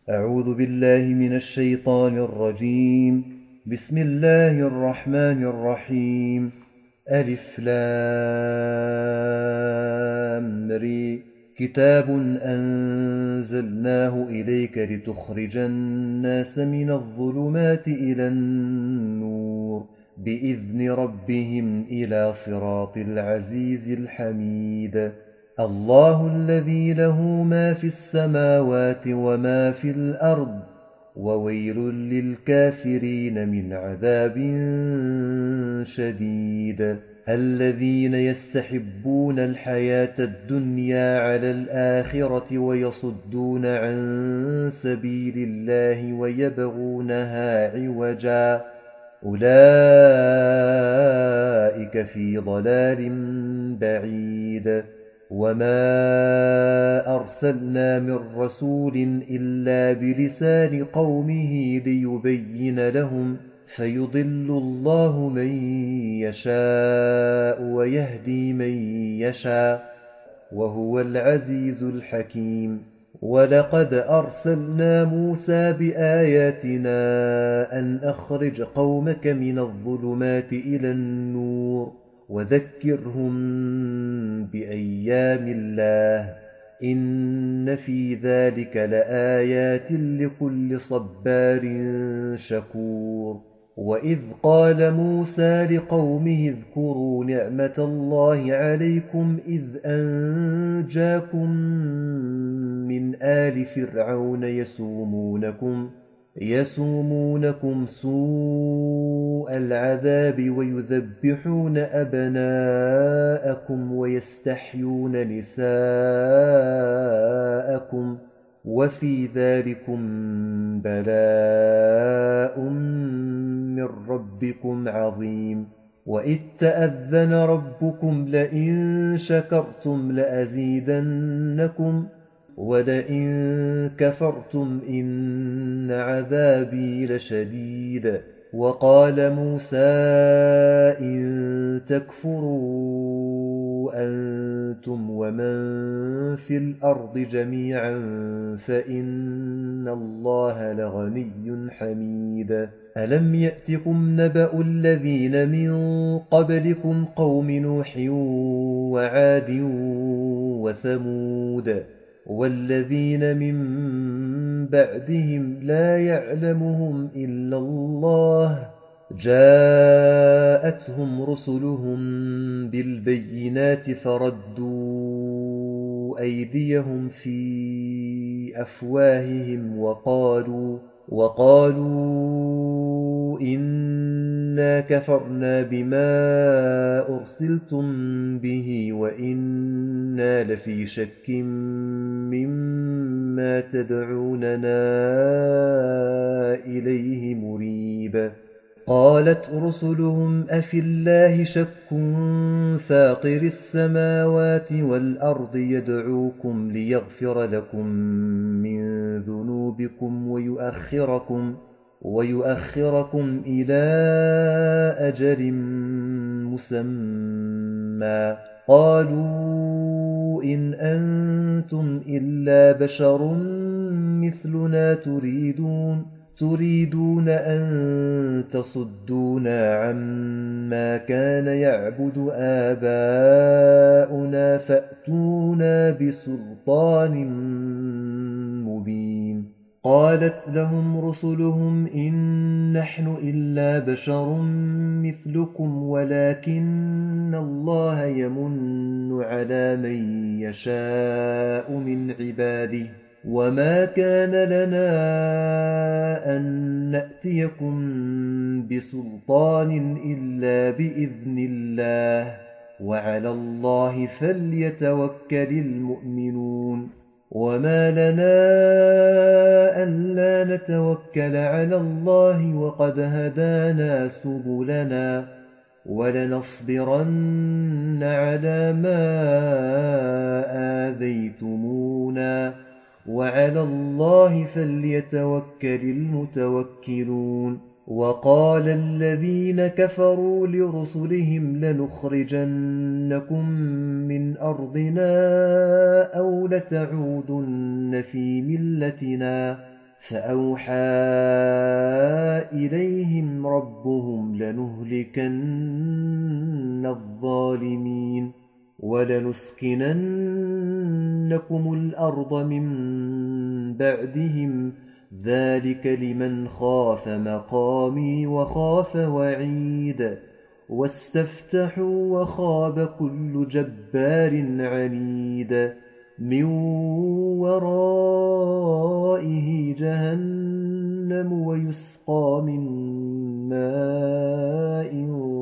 أعوذ بالله من الشيطان الرجيم. بسم الله الرحمن الرحيم. ألف لام ري. كتاب أنزلناه إليك لتخرج الناس من الظلمات إلى النور بإذن ربهم إلى صراط العزيز الحميد. الله الذي له ما في السماوات وما في الأرض وويل للكافرين من عذاب شديد. الذين يستحبون الحياة الدنيا على الآخرة ويصدون عن سبيل الله ويبغونها عوجا أولئك في ضلال بعيد. وما أرسلنا من رسول إلا بلسان قومه ليبين لهم فيضل الله من يشاء ويهدي من يشاء وهو العزيز الحكيم. ولقد أرسلنا موسى بآياتنا أن أخرج قومك من الظلمات إلى النور وذكرهم بأيام الله إن في ذلك لآيات لكل صبار شكور. وإذ قال موسى لقومه اذكروا نعمة الله عليكم إذ أنجاكم من آل فرعون يسومونكم سوء العذاب ويذبحون أبناءكم ويستحيون نساءكم وفي ذلكم بلاء من ربكم عظيم. وإذ تأذن ربكم لئن شكرتم لأزيدنكم ولئن كفرتم إن عذابي لشديد. وقال موسى إن تكفروا أنتم ومن في الأرض جميعا فإن الله لغني حميد. ألم يأتكم نبأ الذين من قبلكم قوم نوح وعاد وثمود والذين من بعدهم لا يعلمهم إلا الله جاءتهم رسلهم بالبينات فردوا أيديهم في أفواههم وقالوا إنا كفرنا بما أرسلتم به وإنا لفي شك مما تدعوننا إليه مريب. قالت رسلهم أفي الله شك فاطر السماوات والأرض يدعوكم ليغفر لكم من ذنوبكم ويؤخركم إلى أجل مسمى قالوا إن أنتم إلا بشر مثلنا تريدون أن تصدونا عما كان يعبد آباؤنا فأتونا بسلطان مبين. قالت لهم رسلهم إن نحن إلا بشر مثلكم ولكن الله يمن على من يشاء من عباده وما كان لنا أن نأتيكم بسلطان إلا بإذن الله وعلى الله فليتوكل المؤمنون. وما لنا ألا نتوكل على الله وقد هدانا سبلنا ولنصبرن على ما آذيتمونا وعلى الله فليتوكل المتوكلون. وقال الذين كفروا لرسلهم لنخرجنكم من أرضنا أو لتعودن في ملتنا فأوحى إليهم ربهم لنهلكن الظالمين ولنسكننكم الأرض من بعدهم ذلك لمن خاف مقامي وخاف وعيد واستفتحوا وخاب كل جبار عنيد من ورائه جهنم ويسقى من ماء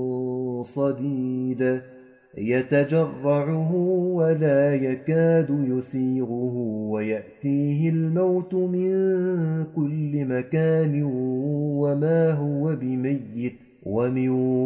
صديد يتجرعه ولا يكاد يسيغه ويأتيه الموت من كل مكان وما هو بميت ومن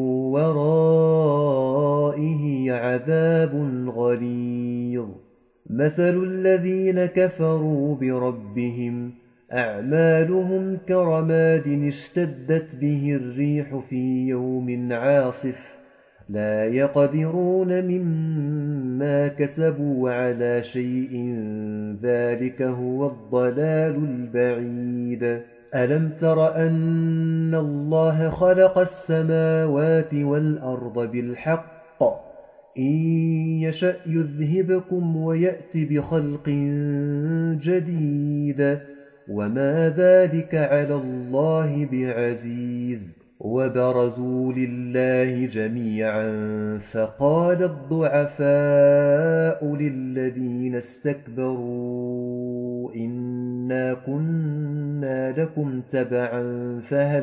ورائه عذاب غليظ مثل الذين كفروا بربهم أعمالهم كرماد اشتدت به الريح في يوم عاصف لا يقدرون مما كسبوا على شيء ذلك هو الضلال البعيد ألم تر أن الله خلق السماوات والأرض بالحق إن يشأ يذهبكم ويأت بخلق جديد وما ذلك على الله بعزيز وبرزوا لله جميعا فقال الضعفاء للذين استكبروا إنا كنا لكم تبعا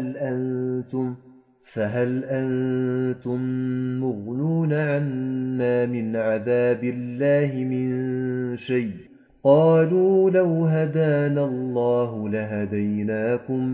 فهل أنتم مغنون عنا من عذاب الله من شيء قالوا لو هدانا الله لهديناكم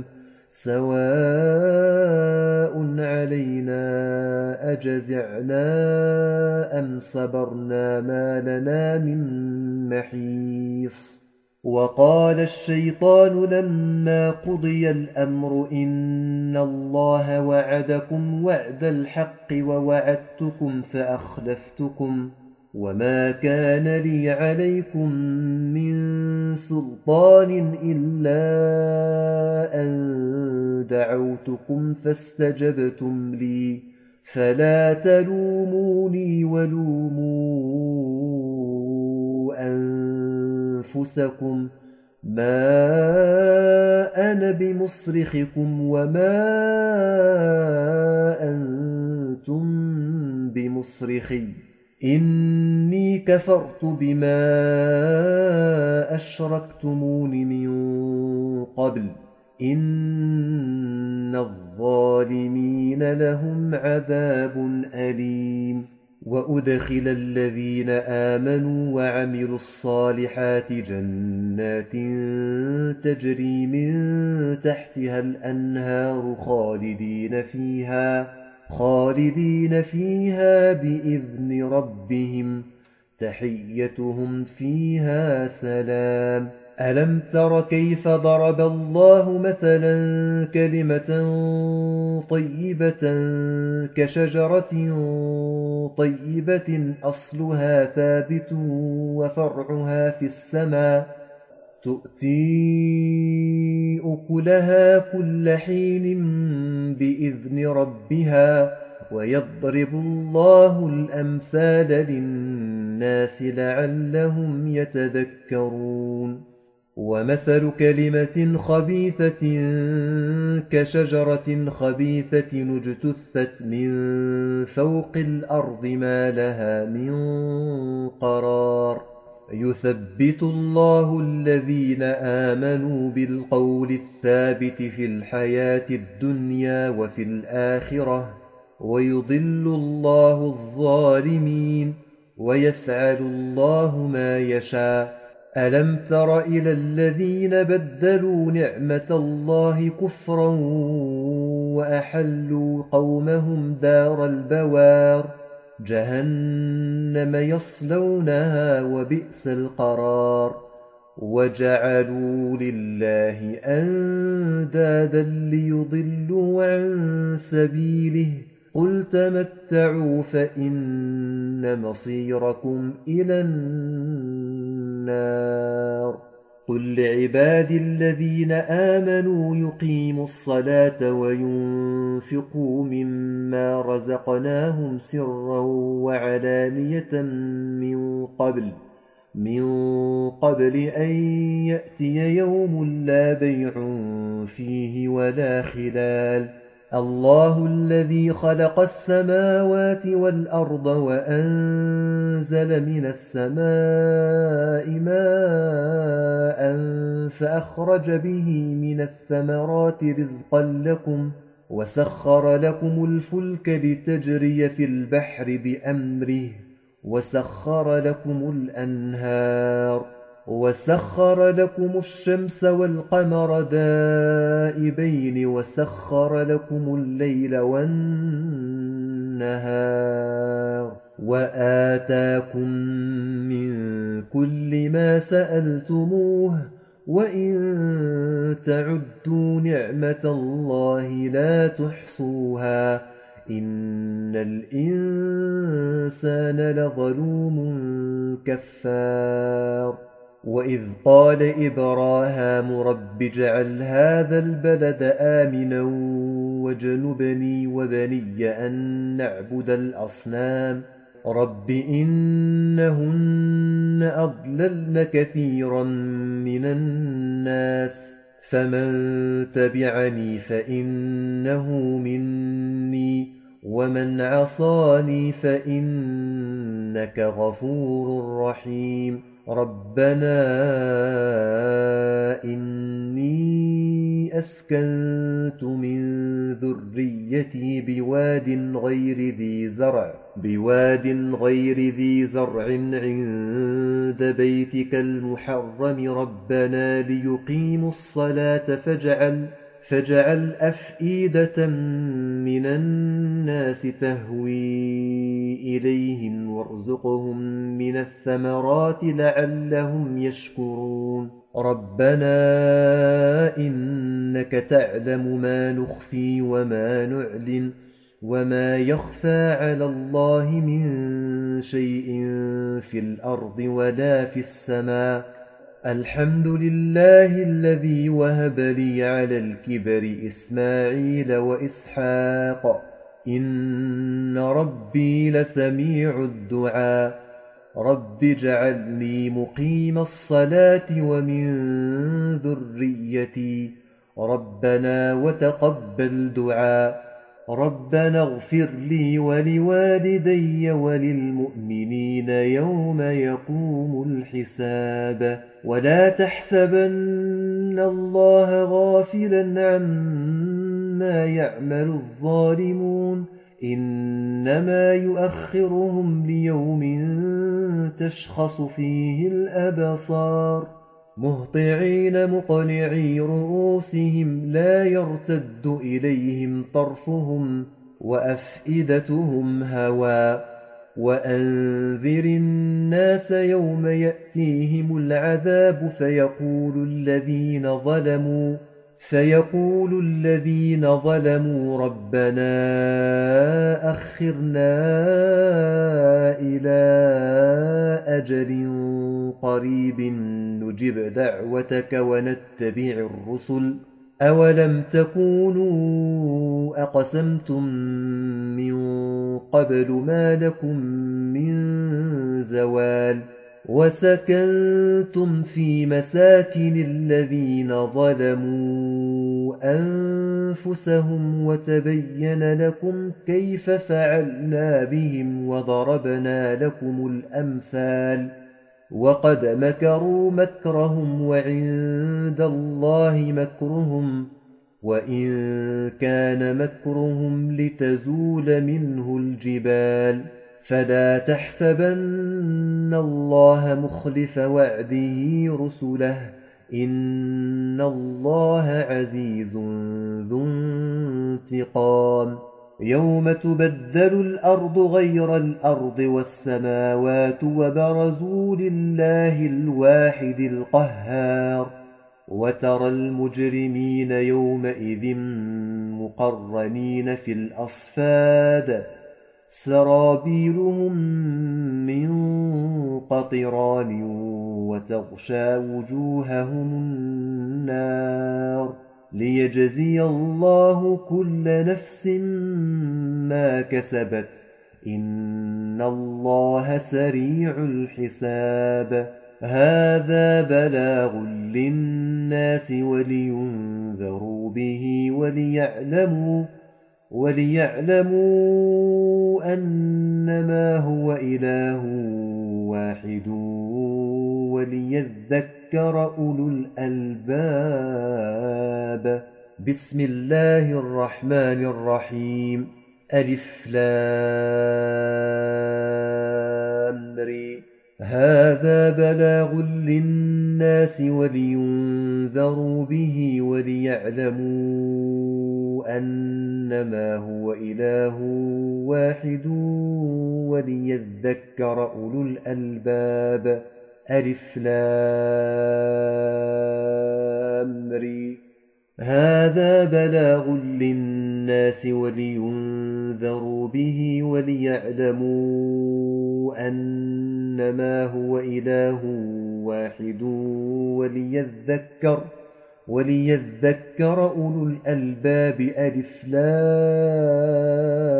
سواء علينا أجزعنا أم صبرنا ما لنا من محيص وقال الشيطان لما قضي الأمر إن الله وعدكم وعد الحق ووعدتكم فأخلفتكم وما كان لي عليكم من سلطان إلا أن دعوتكم فاستجبتم لي فلا تلوموني ولوموا أنفسكم ما أنا بمصرخكم وما أنتم بمصرخي إني كفرت بما أشركتمون من قبل إن الظالمين لهم عذاب أليم وأدخل الذين آمنوا وعملوا الصالحات جنات تجري من تحتها الأنهار خالدين فيها بإذن ربهم تحيتهم فيها سلام ألم تر كيف ضرب الله مثلا كلمة طيبة كشجرة طيبة أصلها ثابت وفرعها في السماء تؤتي أكلها كل حين بإذن ربها ويضرب الله الأمثال للناس لعلهم يتذكرون ومثل كلمة خبيثة كشجرة خبيثة اجتثت من فوق الأرض ما لها من قرار يثبت الله الذين آمنوا بالقول الثابت في الحياة الدنيا وفي الآخرة ويضل الله الظالمين ويفعل الله ما يشاء ألم تر إلى الذين بدلوا نعمة الله كفرا وأحلوا قومهم دار البوار جهنم يصلونها وبئس القرار وجعلوا لله أندادا ليضلوا عن سبيله قل تمتعوا فإن مصيركم إلى النار قل لعبادي الذين آمنوا يقيموا الصلاة وينفقوا مما رزقناهم سرا وعلانية من قبل أن يأتي يوم لا بيع فيه ولا خلال. الله الذي خلق السماوات والأرض وأنزل من السماء ماء فأخرج به من الثمرات رزقا لكم وسخر لكم الفلك لتجري في البحر بأمره وسخر لكم الأنهار وسخر لكم الشمس والقمر دائبين وسخر لكم الليل والنهار وآتاكم من كل ما سألتموه وإن تعدوا نعمة الله لا تحصوها إن الإنسان لظلوم كفار. وإذ قال إبراهام رب اجعل هذا البلد آمنا واجنبني وبني أن نعبد الأصنام رب إنهن أضللن كثيرا من الناس فمن تبعني فإنه مني ومن عصاني فإنك غفور رحيم. ربنا إني أسكنت من ذريتي بواد غير ذي زرع عند بيتك المحرم ربنا ليقيموا الصلاة فاجعل أفئدة من الناس تهوي إليهم وارزقهم من الثمرات لعلهم يشكرون. ربنا إنك تعلم ما نخفي وما نعلن وما يخفى على الله من شيء في الأرض ولا في السماء. الحمد لله الذي وهب لي على الكبر إسماعيل وإسحاق إن ربي لسميع الدعاء. رب اجعلني مقيم الصلاة ومن ذريتي ربنا وتقبل دعاء. ربنا اغفر لي ولوالدي وللمؤمنين يوم يقوم الحساب. ولا تحسبن الله غافلا عما يعمل الظالمون إنما يؤخرهم ليوم تشخص فيه الأبصار مهطعين مقنعي رؤوسهم لا يرتد إليهم طرفهم وأفئدتهم هواء. وأنذر الناس يوم يأتيهم العذاب فيقول الذين ظلموا ربنا أخرنا إلى أجل قريب نجب دعوتك ونتبع الرسل أولم تكونوا أقسمتم من قبل ما لكم من زوال. وسكنتم في مساكن الذين ظلموا أنفسهم وتبين لكم كيف فعلنا بهم وضربنا لكم الأمثال. وقد مكروا مكرهم وعند الله مكرهم وإن كان مكرهم لتزول منه الجبال. فلا تحسبن الله مخلف وعده رسله إن الله عزيز ذو انتقام. يوم تبدل الأرض غير الأرض والسماوات وبرزوا لله الواحد القهار. وترى المجرمين يومئذ مقرنين في الأصفاد سرابيلهم من قطران وتغشى وجوههم النار ليجزي الله كل نفس ما كسبت إن الله سريع الحساب هذا بلاغ للناس ولينذروا به وليعلموا أنما هو إله واحد وليذكر أولو الألباب بسم الله الرحمن الرحيم ألف لام ر هذا بلاغ للناس ولينذروا به وليعلموا أنما هو إله واحد وليذكر أولو الألباب ألف لام ر هذا بلاغ للناس ولينذروا به وليعلموا أنما هو إله واحد وليذكر أولو الألباب ألف لام